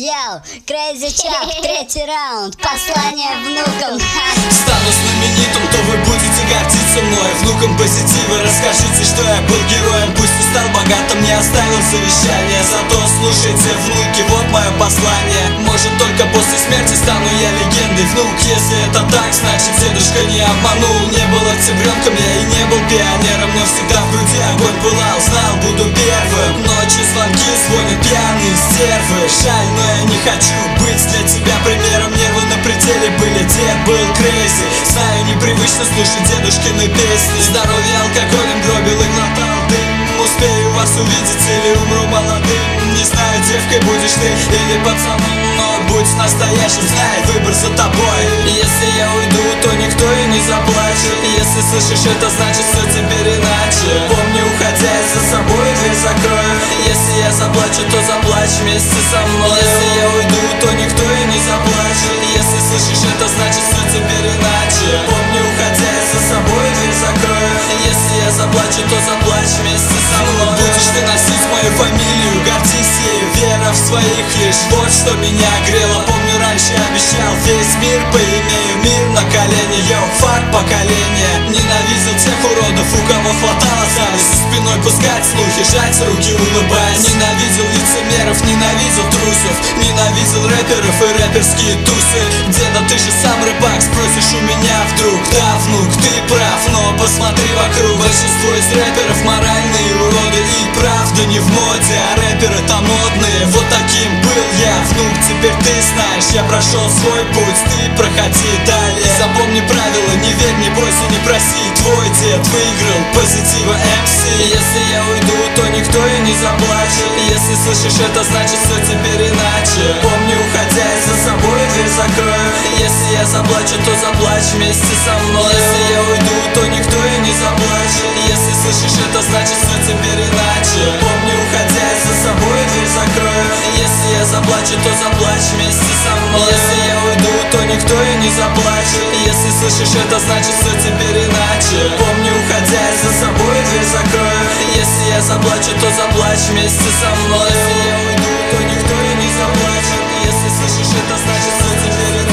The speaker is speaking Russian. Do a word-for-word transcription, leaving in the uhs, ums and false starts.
Йоу, Crazy Chap, третий раунд, послание внукам. Стану знаменитым, то вы будете гордиться мной. Внукам позитива расскажите, что я был героем. Пусть не стал богатым, не оставил завещание, зато слушайте, внуки, вот мое послание. Может, только после смерти стану я легендой. Внук, если это так, значит дедушка не обманул. Не был октябренком, я и не был пионером, но всегда в груди огонь пылал, знал, буду первым. Ночью звонки звонят пьяные стервы. Жаль, но я не хочу быть для тебя примером. Нервы на пределе были, дед был crazy. Знаю, непривычно слушать дедушкины песни. Здоровье алкоголем гробил и глотал дым. Успею вас увидеть или умру молодым. Не знаю, девкой будешь ты или пацаном, но будь настоящим, знай, выбор за тобой. Если я уйду, то никто и не заплачет. Если слышишь это, значит все теперь иначе. Помни, уходя, я за собой дверь закрою. Если я заплачу, то заплачь вместе со мной. Если я уйду, то никто и не заплачет. Если слышишь это, значит все теперь иначе. Помни, уходя, я за собой дверь закрою. Если я заплачу, то заплачь вместе со мной. Будешь ты носить мою фамилию, гордись ею, вера в своих лишь. Вот что меня грело. Помню, раньше обещал весь мир поимею. Мир на колени, йоу, факт поколения. Ненавидел тех уродов, у кого хватало зависть. За спиной пускать слухи, жать руки, улыбаясь. Ненавидел лицемеров, ненавидел трусов. Ненавидел рэперов и рэперские тусы. Деда, ты же сам рыбак, спросишь у меня вдруг. Да, внук, ты прав, но посмотри вокруг. Большинство из рэперов моральные уроды. И правда не в моде, а рэперы-то модные. Вот таким был я, внук, теперь ты знаешь. Я прошел свой путь, ты проходи далее. Запомни правила, не верь, не бойся, не проси. Твой дед выиграл позитива эм си. Если я уйду, то никто и не заплачет. Если слышишь это, значит все теперь иначе. Помни, уходя, я за собой дверь закрою. Если я заплачу, то заплачь вместе со мной. Если я уйду, то никто и не заплачет. Если слышишь это, значит все теперь иначе. Помни, уходя, я за собой дверь закрою. Если я заплачу, то заплачь вместе со мной. Если я уйду, то никто и не заплачет. Если слышишь это, значит все теперь иначе. Помни, уходя, я за собой дверь закрою. Если я заплачу, то заплачь вместе со мной. Если я уйду, то никто и не заплачет. Если слышишь это, значит все теперь иначе.